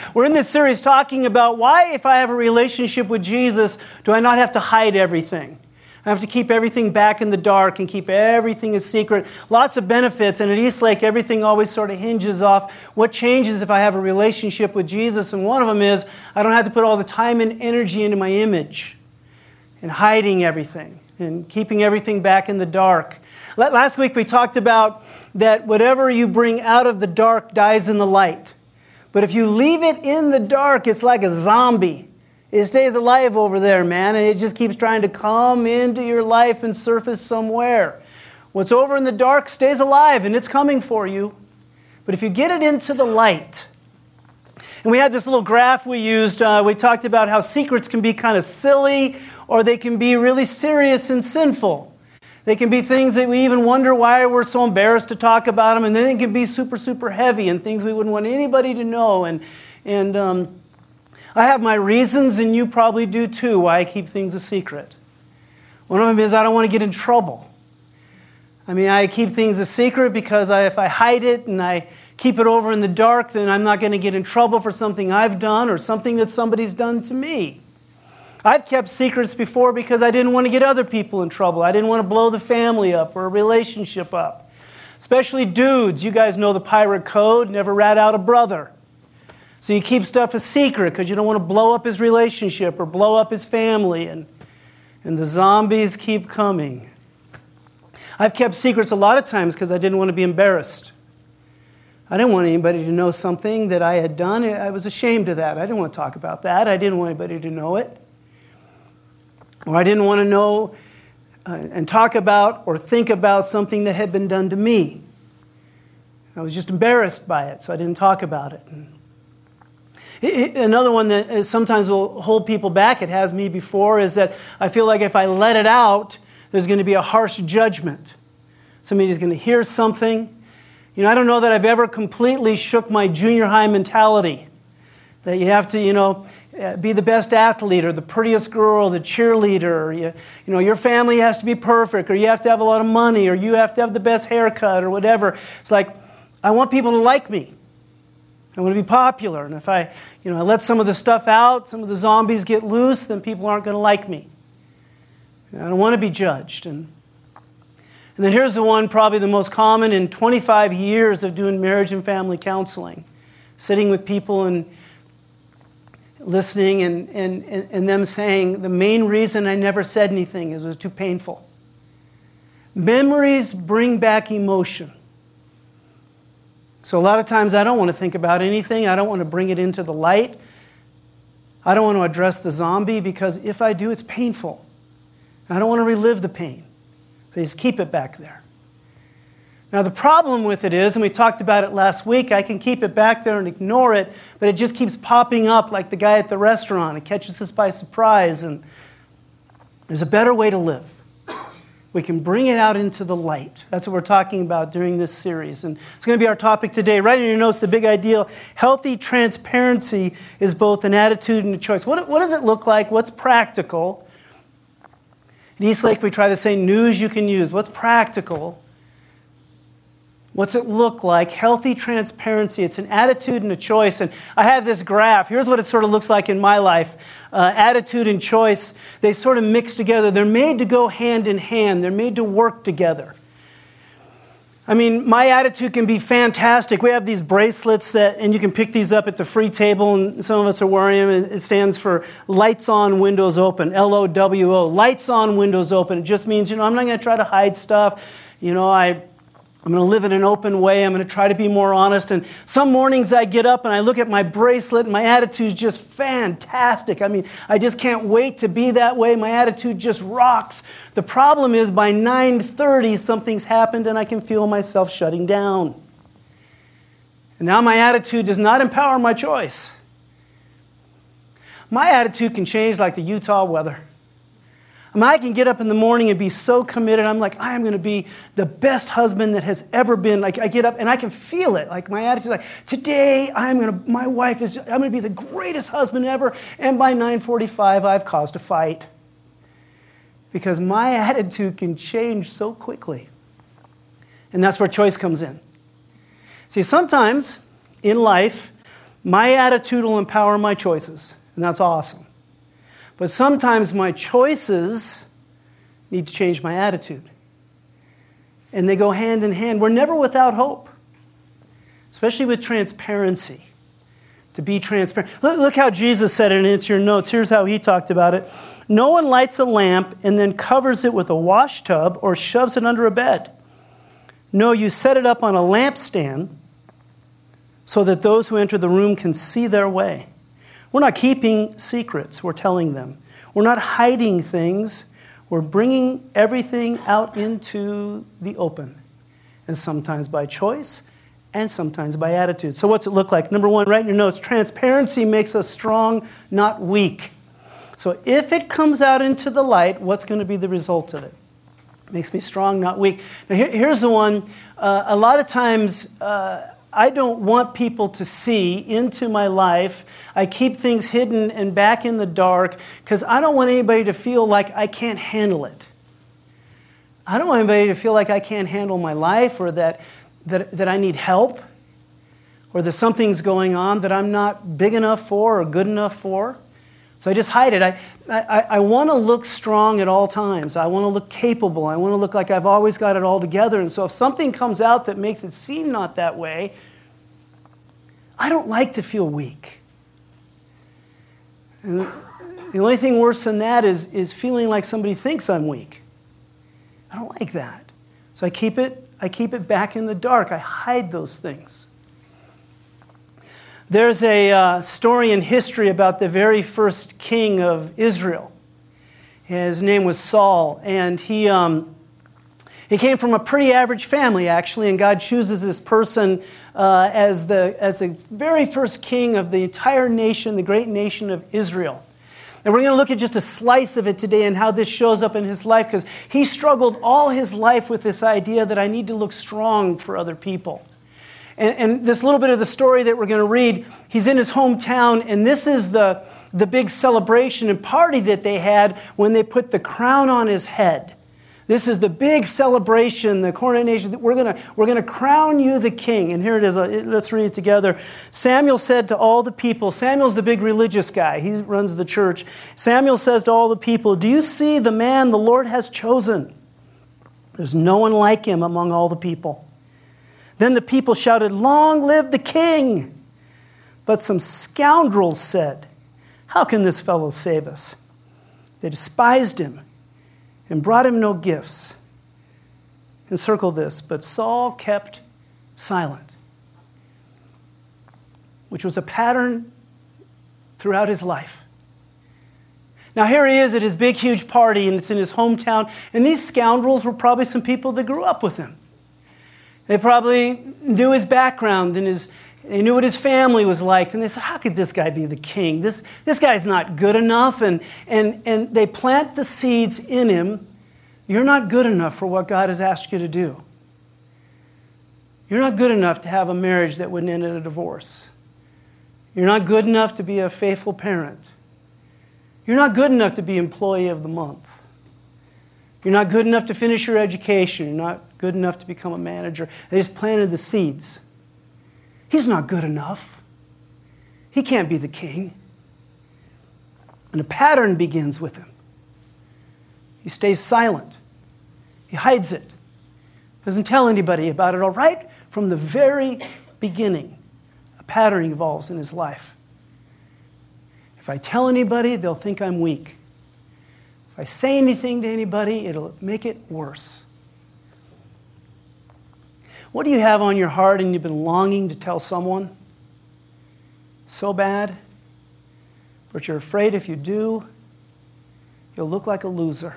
We're in this series talking about why, if I have a relationship with Jesus, do I not have to hide everything? I have to keep everything back in the dark and keep everything a secret. Lots of benefits, and at Eastlake, everything always sort of hinges off what changes if I have a relationship with Jesus, and one of them is I don't have to put all the time and energy into my image and hiding everything and keeping everything back in the dark. Last week we talked about that whatever you bring out of the dark dies in the light. But if you leave it in the dark, it's like a zombie. It stays alive over there, man, and it just keeps trying to come into your life and surface somewhere. What's over in the dark stays alive, and it's coming for you. But if you get it into the light, and we had this little graph we used, we talked about how secrets can be kind of silly, or they can be really serious and sinful. They can be things that we even wonder why we're so embarrassed to talk about them, and then they can be super, super heavy and things we wouldn't want anybody to know. And I have my reasons, and you probably do too, why I keep things a secret. One of them is I don't want to get in trouble. I mean, I keep things a secret because if I hide it and I keep it over in the dark, then I'm not going to get in trouble for something I've done or something that somebody's done to me. I've kept secrets before because I didn't want to get other people in trouble. I didn't want to blow the family up or a relationship up. Especially dudes. You guys know the pirate code, never rat out a brother. So you keep stuff a secret because you don't want to blow up his relationship or blow up his family. And the zombies keep coming. I've kept secrets a lot of times because I didn't want to be embarrassed. I didn't want anybody to know something that I had done. I was ashamed of that. I didn't want to talk about that. I didn't want anybody to know it. Or I didn't want to know and talk about or think about something that had been done to me. I was just embarrassed by it, so I didn't talk about it. Another one that sometimes will hold people back, it has me before, is that I feel like if I let it out, there's going to be a harsh judgment. Somebody's going to hear something. I don't know that I've ever completely shook my junior high mentality. That you have to, be the best athlete or the prettiest girl, the cheerleader. Or your family has to be perfect, or you have to have a lot of money, or you have to have the best haircut or whatever. It's like, I want people to like me. I want to be popular. And if I let some of the stuff out, some of the zombies get loose, then people aren't going to like me. I don't want to be judged. And then here's the one, probably the most common in 25 years of doing marriage and family counseling. Sitting with people and listening and them saying, the main reason I never said anything is it was too painful. Memories bring back emotion. So a lot of times I don't want to think about anything. I don't want to bring it into the light. I don't want to address the zombie because if I do, it's painful. I don't want to relive the pain. Please keep it back there. Now the problem with it is, and we talked about it last week, I can keep it back there and ignore it, but it just keeps popping up like the guy at the restaurant. It catches us by surprise, and there's a better way to live. We can bring it out into the light. That's what we're talking about during this series. And it's going to be our topic today. Write in your notes the big idea. Healthy transparency is both an attitude and a choice. What does it look like? What's practical? At Eastlake, we try to say news you can use. What's practical? What's it look like? Healthy transparency. It's an attitude and a choice. And I have this graph. Here's what it sort of looks like in my life. Attitude and choice, they sort of mix together. They're made to go hand in hand. They're made to work together. I mean, my attitude can be fantastic. We have these bracelets and you can pick these up at the free table, and some of us are wearing them. And it stands for Lights On, Windows Open, LOWO. Lights On, Windows Open. It just means, I'm not going to try to hide stuff. I'm going to live in an open way. I'm going to try to be more honest. And some mornings I get up and I look at my bracelet and my attitude is just fantastic. I mean, I just can't wait to be that way. My attitude just rocks. The problem is by 9:30 something's happened and I can feel myself shutting down. And now my attitude does not empower my choice. My attitude can change like the Utah weather. I mean, I can get up in the morning and be so committed. I'm like, I am going to be the best husband that has ever been. Like, I get up and I can feel it. Like, my attitude is like, today I'm going to be the greatest husband ever. And by 9:45, I've caused a fight. Because my attitude can change so quickly. And that's where choice comes in. See, sometimes in life, My attitude will empower my choices, and that's awesome. But sometimes my choices need to change my attitude. And they go hand in hand. We're never without hope, especially with transparency. To be transparent. Look how Jesus said it, and it's your notes. Here's how he talked about it. No one lights a lamp and then covers it with a wash tub or shoves it under a bed. No, you set it up on a lampstand so that those who enter the room can see their way. We're not keeping secrets, we're telling them. We're not hiding things, we're bringing everything out into the open. And sometimes by choice, and sometimes by attitude. So what's it look like? Number one, write in your notes, transparency makes us strong, not weak. So if it comes out into the light, what's going to be the result of it? It makes me strong, not weak. Now here's the one. A lot of times, I don't want people to see into my life. I keep things hidden and back in the dark because I don't want anybody to feel like I can't handle it. I don't want anybody to feel like I can't handle my life or that I need help or that something's going on that I'm not big enough for or good enough for. So I just hide it. I want to look strong at all times. I want to look capable. I want to look like I've always got it all together. And so if something comes out that makes it seem not that way, I don't like to feel weak. And the only thing worse than that is feeling like somebody thinks I'm weak. I don't like that. So I keep it back in the dark. I hide those things. There's a story in history about the very first king of Israel. His name was Saul, and he came from a pretty average family, actually, and God chooses this person as the very first king of the entire nation, the great nation of Israel. And we're going to look at just a slice of it today and how this shows up in his life, because he struggled all his life with this idea that I need to look strong for other people. And this little bit of the story that we're going to read, he's in his hometown, and this is the big celebration and party that they had when they put the crown on his head. This is the big celebration, the coronation. We're going to crown you the king. And here it is. Let's read it together. Samuel said to all the people, Samuel's the big religious guy. He runs the church. Samuel says to all the people, do you see the man the Lord has chosen? There's no one like him among all the people. Then the people shouted, long live the king! But some scoundrels said, how can this fellow save us? They despised him and brought him no gifts. Encircle this, but Saul kept silent, which was a pattern throughout his life. Now here he is at his big, huge party, and it's in his hometown, and these scoundrels were probably some people that grew up with him. They probably knew his background and they knew what his family was like. And they said, how could this guy be the king? This guy's not good enough. And they plant the seeds in him. You're not good enough for what God has asked you to do. You're not good enough to have a marriage that wouldn't end in a divorce. You're not good enough to be a faithful parent. You're not good enough to be employee of the month. You're not good enough to finish your education. You're not good enough to become a manager. They just planted the seeds. He's not good enough. He can't be the king. And a pattern begins with him. He stays silent. He hides it. Doesn't tell anybody about it all. Right from the very beginning, a pattern evolves in his life. If I tell anybody, they'll think I'm weak. If I say anything to anybody, it'll make it worse. What do you have on your heart and you've been longing to tell someone? So bad, but you're afraid if you do, you'll look like a loser.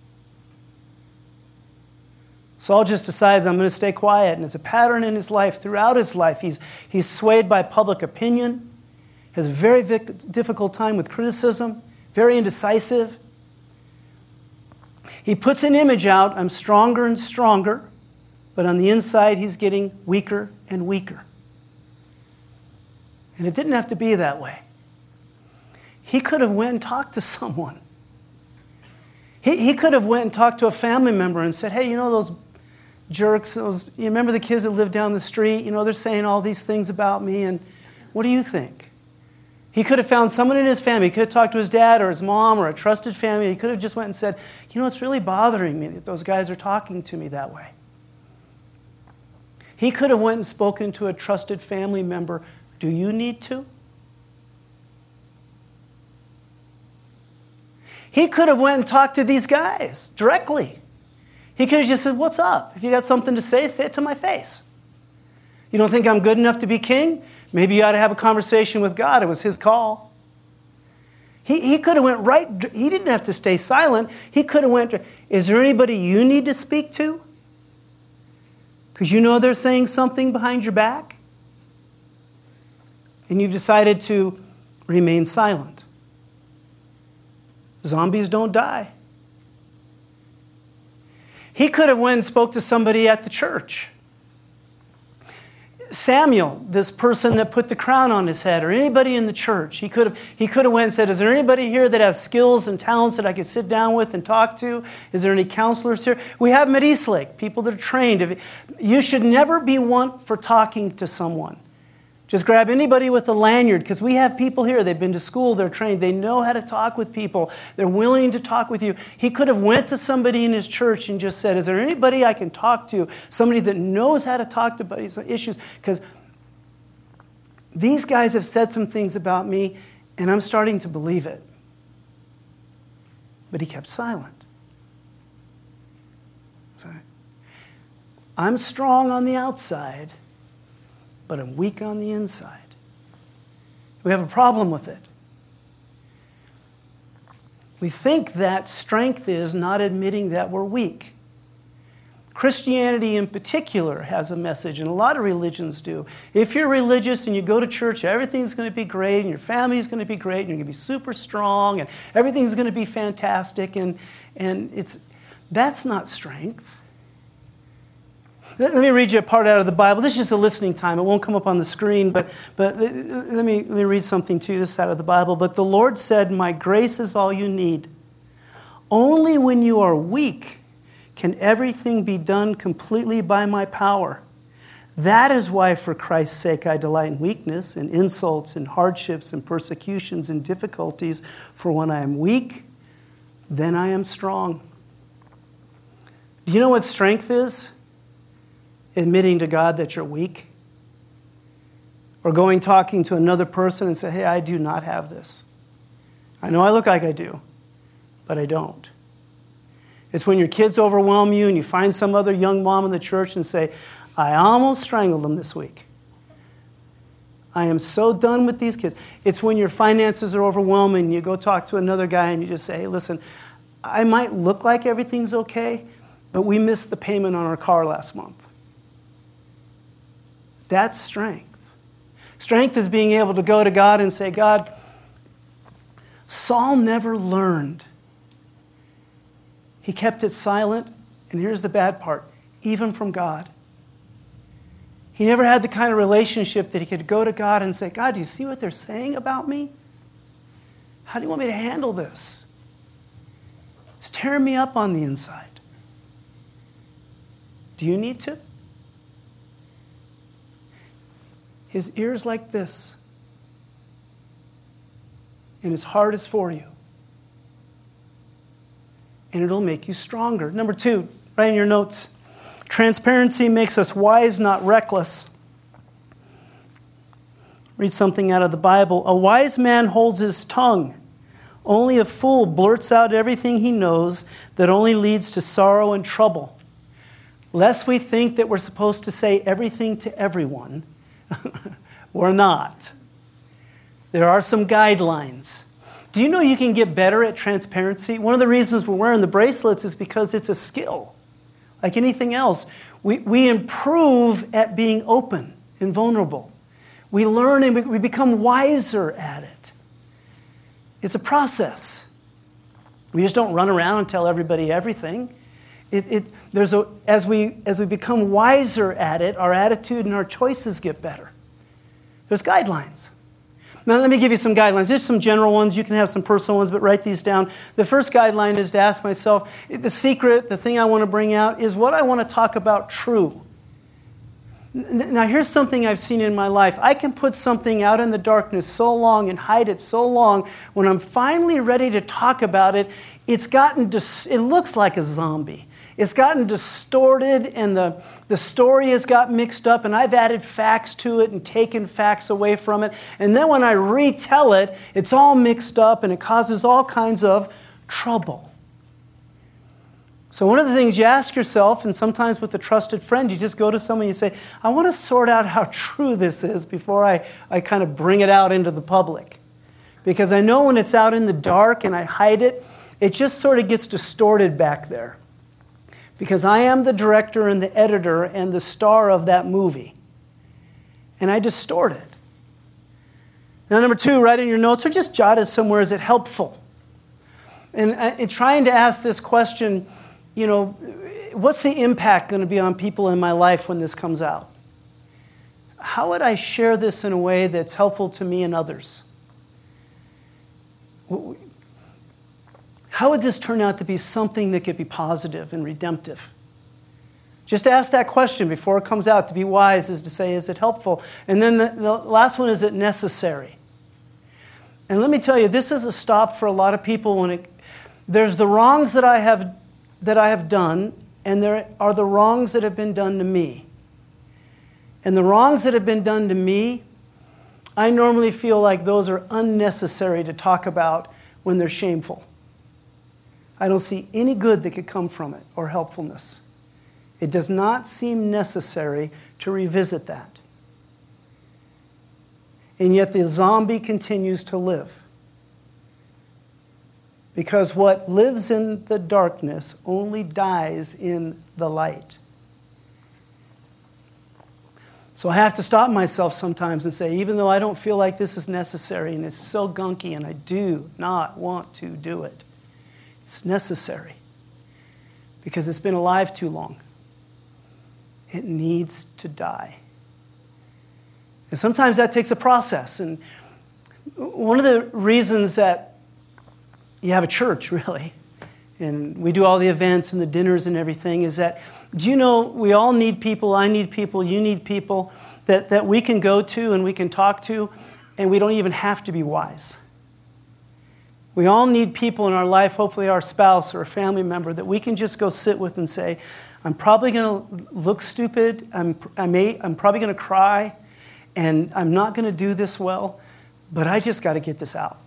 Saul just decides, I'm going to stay quiet, and it's a pattern in his life. Throughout his life, he's swayed by public opinion, has a very difficult time with criticism, very indecisive. He puts an image out, I'm stronger and stronger, but on the inside, he's getting weaker and weaker. And it didn't have to be that way. He could have went and talked to someone. He could have went and talked to a family member and said, hey, you know those jerks, you remember the kids that live down the street? You know, they're saying all these things about me, and What do you think? He could have found someone in his family. He could have talked to his dad or his mom or a trusted family. He could have just went and said, it's really bothering me that those guys are talking to me that way. He could have went and spoken to a trusted family member. Do you need to? He could have went and talked to these guys directly. He could have just said, what's up? If you got something to say it to my face. You don't think I'm good enough to be king? Maybe you ought to have a conversation with God. It was his call. He could have went right. He didn't have to stay silent. He could have went, is there anybody you need to speak to? Because they're saying something behind your back. And you've decided to remain silent. Zombies don't die. He could have went and spoke to somebody at the church. Samuel, this person that put the crown on his head, or anybody in the church, he could have went and said, is there anybody here that has skills and talents that I could sit down with and talk to? Is there any counselors here? We have them at Eastlake, people that are trained. You should never be one for talking to someone. Just grab anybody with a lanyard, because we have people here. They've been to school. They're trained. They know how to talk with people. They're willing to talk with you. He could have went to somebody in his church and just said, is there anybody I can talk to? Somebody that knows how to talk to buddies on issues. Because these guys have said some things about me, and I'm starting to believe it. But he kept silent. I'm strong on the outside, but I'm weak on the inside. We have a problem with it. We think that strength is not admitting that we're weak. Christianity in particular has a message, and a lot of religions do. If you're religious and you go to church, everything's going to be great, and your family's going to be great, and you're going to be super strong, and everything's going to be fantastic, and that's not strength. Let me read you a part out of the Bible. This is just a listening time. It won't come up on the screen, but let me read something to you, this out of the Bible. But the Lord said, my grace is all you need. Only when you are weak can everything be done completely by my power. That is why, for Christ's sake, I delight in weakness, and insults, and hardships, and persecutions, and difficulties. For when I am weak, then I am strong. Do you know what strength is? Admitting to God that you're weak. Or talking to another person and say, hey, I do not have this. I know I look like I do, but I don't. It's when your kids overwhelm you and you find some other young mom in the church and say, I almost strangled them this week. I am so done with these kids. It's when your finances are overwhelming and you go talk to another guy and you just say, hey, listen, I might look like everything's okay, but we missed the payment on our car last month. That's strength. Strength is being able to go to God and say, God, Saul never learned. He kept it silent, and here's the bad part, even from God. He never had the kind of relationship that he could go to God and say, God, do you see what they're saying about me? How do you want me to handle this? It's tearing me up on the inside. Do you need to? His ear's like this, and his heart is for you. And it'll make you stronger. Number 2, write in your notes. Transparency makes us wise, not reckless. Read something out of the Bible. A wise man holds his tongue. Only a fool blurts out everything he knows that only leads to sorrow and trouble. Lest we think that we're supposed to say everything to everyone, we're not. There are some guidelines. Do you know you can get better at transparency? One of the reasons we're wearing the bracelets is because it's a skill. Like anything else, we improve at being open and vulnerable. We learn and we become wiser at it. It's a process. We just don't run around and tell everybody everything. As we become wiser at it, our attitude and our choices get better. There's guidelines. Now, let me give you some guidelines. There's some general ones. You can have some personal ones, but write these down. The first guideline is to ask myself, the secret, the thing I want to bring out, is what I want to talk about true? Now, here's something I've seen in my life. I can put something out in the darkness so long and hide it so long. When I'm finally ready to talk about it, it looks like a zombie. It's gotten distorted, and the story has got mixed up, and I've added facts to it and taken facts away from it. And then when I retell it, it's all mixed up, and it causes all kinds of trouble. So one of the things you ask yourself, and sometimes with a trusted friend, you just go to someone and you say, I want to sort out how true this is before I kind of bring it out into the public. Because I know when it's out in the dark and I hide it, it just sort of gets distorted back there. Because I am the director and the editor and the star of that movie. And I distort it. Now, number 2, write in your notes or just jot it somewhere, is it helpful? And in trying to ask this question, what's the impact going to be on people in my life when this comes out? How would I share this in a way that's helpful to me and others? How would this turn out to be something that could be positive and redemptive? Just ask that question before it comes out. To be wise is to say, is it helpful? And then the last one, is it necessary? And let me tell you, this is a stop for a lot of people there's the wrongs that I have done, and there are the wrongs that have been done to me. And the wrongs that have been done to me, I normally feel like those are unnecessary to talk about when they're shameful. I don't see any good that could come from it or helpfulness. It does not seem necessary to revisit that. And yet the zombie continues to live. Because what lives in the darkness only dies in the light. So I have to stop myself sometimes and say, even though I don't feel like this is necessary and it's so gunky and I do not want to do it, it's necessary because it's been alive too long. It needs to die. And sometimes that takes a process. And one of the reasons that you have a church, really, and we do all the events and the dinners and everything, is that, do you know, we all need people, I need people, you need people that we can go to and we can talk to, and we don't even have to be wise. We all need people in our life, hopefully our spouse or a family member, that we can just go sit with and say, I'm probably going to look stupid, I'm probably going to cry, and I'm not going to do this well, but I just got to get this out.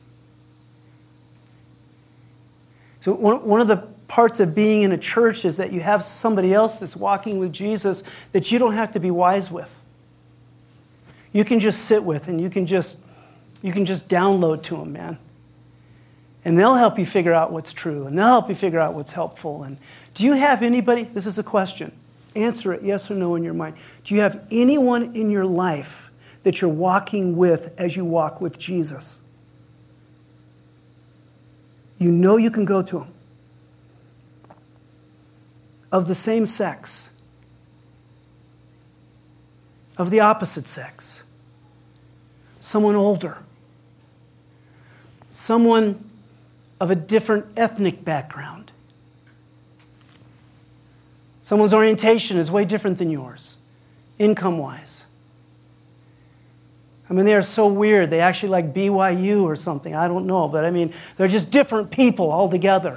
So one of the parts of being in a church is that you have somebody else that's walking with Jesus that you don't have to be wise with. You can just sit with, and you can just download to them, man. And they'll help you figure out what's true, and they'll help you figure out what's helpful. And do you have anybody, this is a question, answer it yes or no in your mind. Do you have anyone in your life that you're walking with as you walk with Jesus? You know you can go to them. Of the same sex. Of the opposite sex. Someone older. Someone of a different ethnic background. Someone's orientation is way different than yours, income-wise. I mean, they are so weird. They actually like BYU or something. I don't know. But I mean, they're just different people altogether.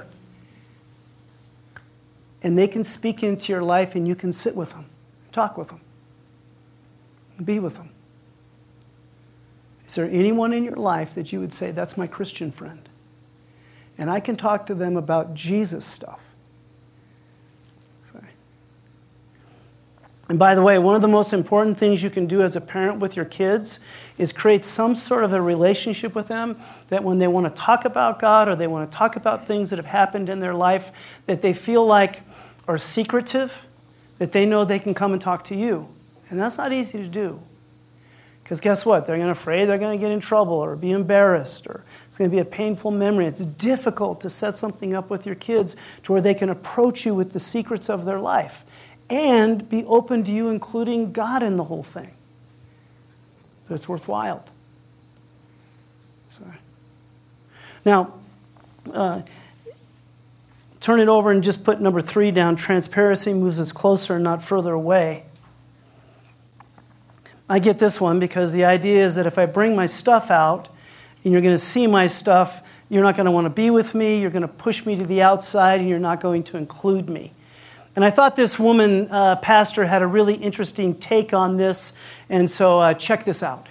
And they can speak into your life, and you can sit with them, talk with them, be with them. Is there anyone in your life that you would say, that's my Christian friend? And I can talk to them about Jesus stuff. Sorry. And by the way, one of the most important things you can do as a parent with your kids is create some sort of a relationship with them that when they want to talk about God or they want to talk about things that have happened in their life that they feel like are secretive, that they know they can come and talk to you. And that's not easy to do. Because guess what? They're afraid they're going to get in trouble or be embarrassed, or it's going to be a painful memory. It's difficult to set something up with your kids to where they can approach you with the secrets of their life and be open to you including God in the whole thing. But it's worthwhile. Sorry. Now, turn it over and just put number 3 down. Transparency moves us closer and not further away. I get this one because the idea is that if I bring my stuff out and you're going to see my stuff, you're not going to want to be with me, you're going to push me to the outside, and you're not going to include me. And I thought this woman, pastor, had a really interesting take on this, and so check this out.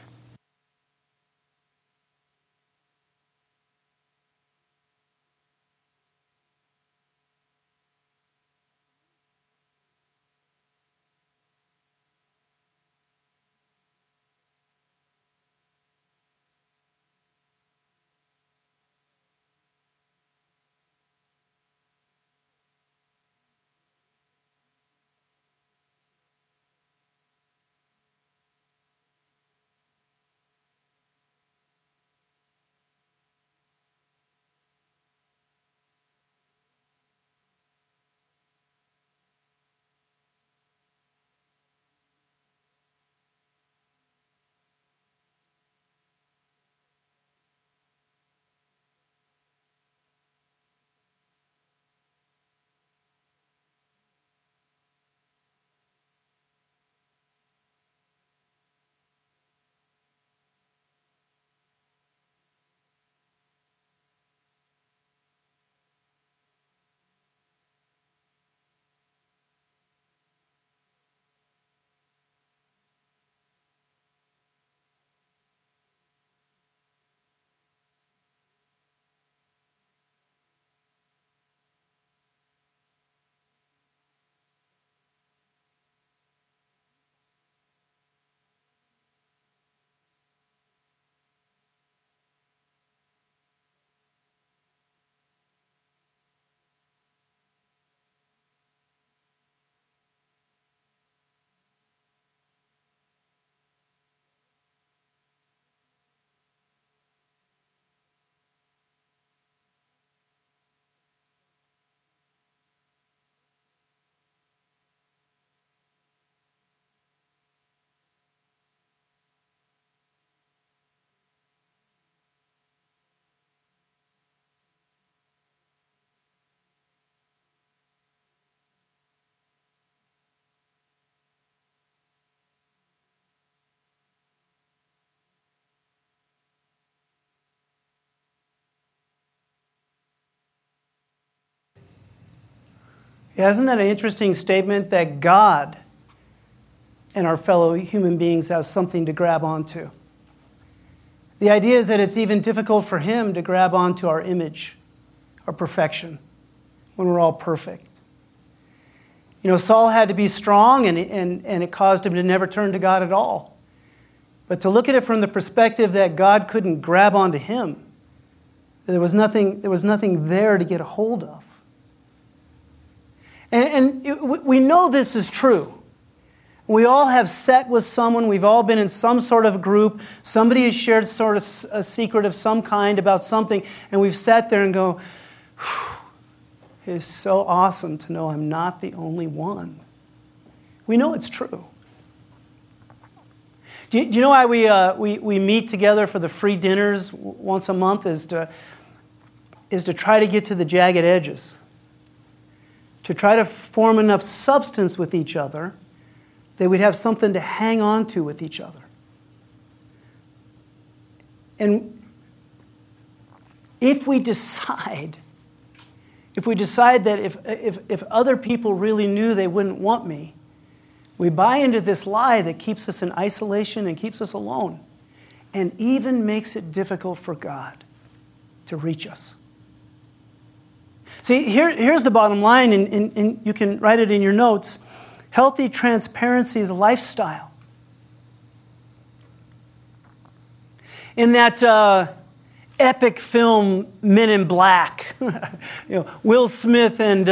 Yeah, isn't that an interesting statement that God and our fellow human beings have something to grab onto? The idea is that it's even difficult for him to grab onto our image, our perfection, when we're all perfect. You know, Saul had to be strong, and it caused him to never turn to God at all. But to look at it from the perspective that God couldn't grab onto him, there was nothing there to get a hold of. We know this is true. We all have sat with someone. We've all been in some sort of group. Somebody has shared sort of a secret of some kind about something, and we've sat there and go, it is so awesome to know I'm not the only one. We know it's true. Do you know why we meet together for the free dinners once a month is to try to get to the jagged edges, to try to form enough substance with each other that we'd have something to hang on to with each other. And if we decide that if other people really knew they wouldn't want me, we buy into this lie that keeps us in isolation and keeps us alone, and even makes it difficult for God to reach us. See, here's the bottom line, and you can write it in your notes. Healthy transparency is a lifestyle. In that epic film Men in Black, Will Smith and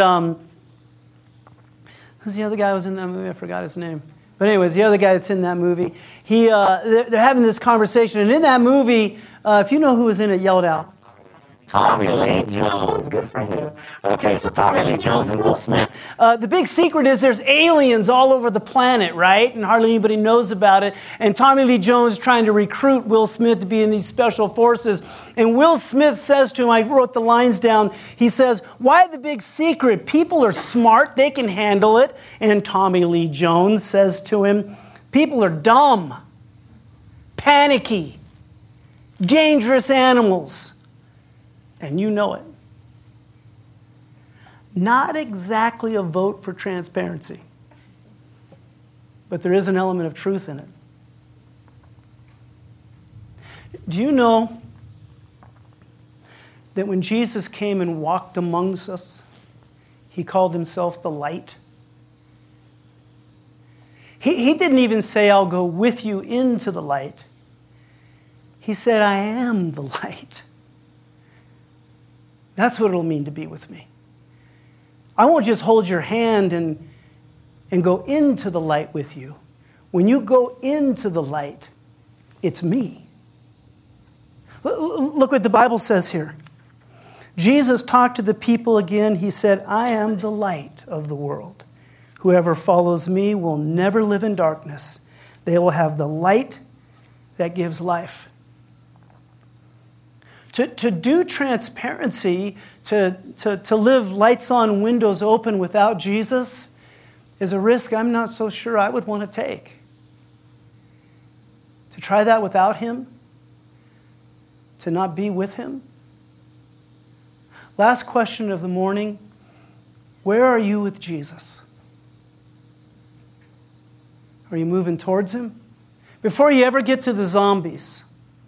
who's the other guy who was in that movie? I forgot his name. But anyways, the other guy that's in that movie, they're having this conversation, and in that movie, if you know who was in it, yell it out. Tommy Lee Jones, good for you. Okay, so Tommy Lee Jones and Will Smith. The big secret is there's aliens all over the planet, right? And hardly anybody knows about it. And Tommy Lee Jones is trying to recruit Will Smith to be in these special forces. And Will Smith says to him, I wrote the lines down, he says, why the big secret? People are smart, they can handle it. And Tommy Lee Jones says to him, people are dumb, panicky, dangerous animals. And you know it. Not exactly a vote for transparency, but there is an element of truth in it. Do you know that when Jesus came and walked amongst us, he called himself the light? He didn't even say, I'll go with you into the light. He said, I am the light. That's what it'll mean to be with me. I won't just hold your hand and go into the light with you. When you go into the light, it's me. Look what the Bible says here. Jesus talked to the people again. He said, I am the light of the world. Whoever follows me will never live in darkness. They will have the light that gives life. To do transparency, to live lights on, windows open without Jesus is a risk I'm not so sure I would want to take. To try that without him, to not be with him. Last question of the morning, where are you with Jesus? Are you moving towards him? Before you ever get to the zombies,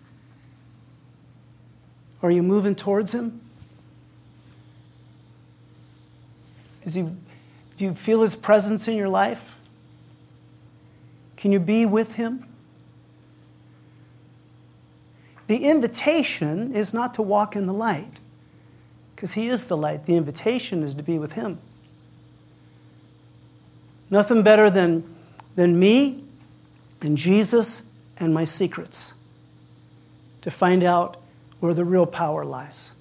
are you moving towards him? Do you feel his presence in your life? Can you be with him? The invitation is not to walk in the light, because he is the light. The invitation is to be with him. Nothing better than me and Jesus and my secrets to find out where the real power lies.